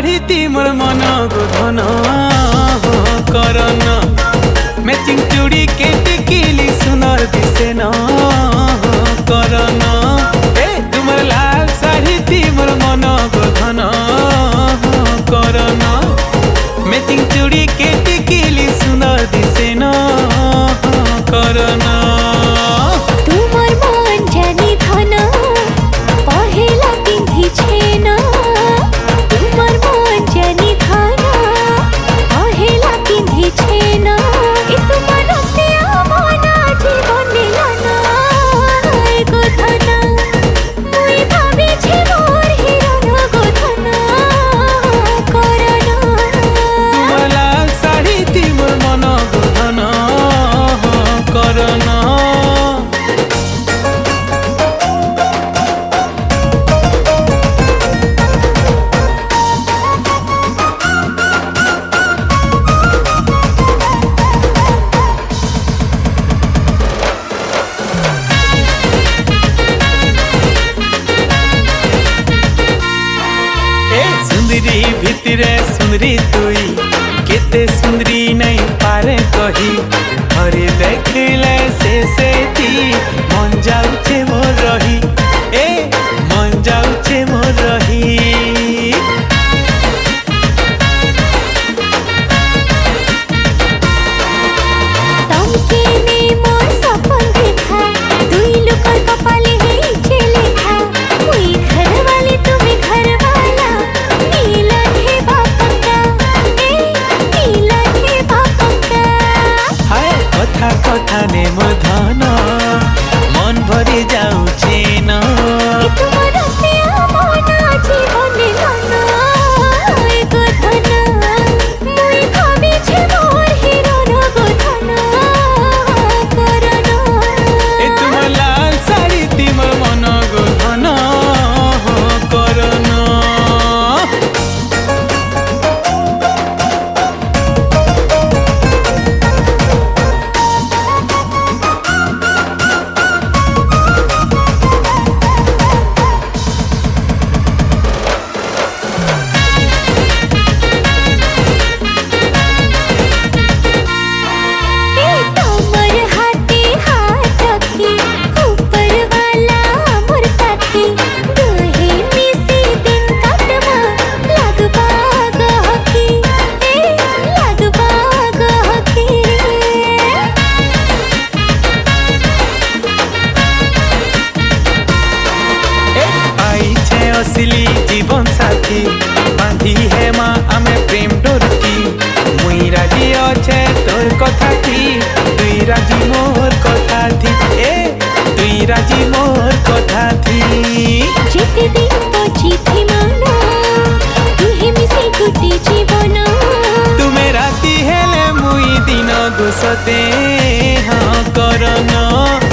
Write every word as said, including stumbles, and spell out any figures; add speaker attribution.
Speaker 1: साड़ी ती मोर मन को धन करन मैचिंग चूड़ी के टिकिली सुनर दिसे न करन ए तुमर लाल साड़ी ती मोर मन को धन करन मैचिंग चूड़ी के टिकिली सुनर दिसे न करन
Speaker 2: तुमर मन जानी धन पहेला पिंधी छेन तुमर मन जानी धन पहेला पिंधी छेन ए तुमर से मना जीवन लन गो धन मुई भाबी छे मोर हिरन गो धन करन
Speaker 1: तुमर लाल साड़ी ती मोर मन को धन करन सुंदरी भितरे सुंदरी तुई केते सुंदरी नहीं पारे कही हरे देखले से से ती मन जाउछे मोर रही ए मन जाउछे मोर रही
Speaker 2: तमके ने मोर सपन देखा दुई लोकर कपाले हे चले खा मुई घर वाली तुम्हें घर वाला नीलन हे बापका ए नीलन हे बापका
Speaker 1: हाय कथा कथा ने मोर धन मन भरी जाउछे न
Speaker 2: ए तुमर से मना जीवन लन गो धन मुई भाबी छे मोर हिरन गो धन करन
Speaker 1: ए तुमर लाल साड़ी ती मोर मन को धन करन
Speaker 2: ए तमर हाथे हाथ रखी ऊपर वाला मोर साथी दुहे मिसी दिन काटमा लगबा गहकी ए लगबा गहकी
Speaker 1: ए आई छे असली जीवन साथी बांधी है माँ आमे प्रेम डोरकी मुई राजी अच्छे तोर कथा थी तुई राजी मोर कथा थी ए तुई राजी मोर कथा थी
Speaker 2: जेते दिन पची थी माना दुहे मिसी गुटी जीवन
Speaker 1: तुमे राती हेले मुई दिन गुसते हाँ करन